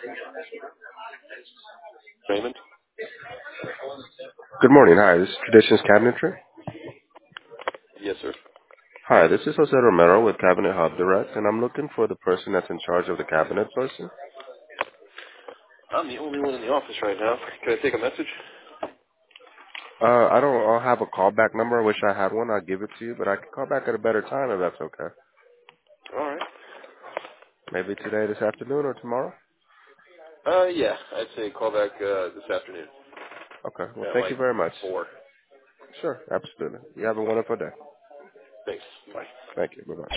Raymond? Good morning. Hi, this is Traditions Cabinetry. Yes, sir. Hi, this is Jose Romero with Cabinet Hub Direct, and I'm looking for the person that's in charge of the cabinet person. I'm the only one in the office right now. Can I take a message? I'll have a callback number. I wish I had one. I'll give it to you, but I can call back at a better time if that's okay. All right. Maybe today, this afternoon, or tomorrow? Yeah, I'd say call back this afternoon Okay. Well, at thank you like very much. 4. Sure. Absolutely. You have a wonderful day. Thanks. Bye. Thank you. Bye-bye.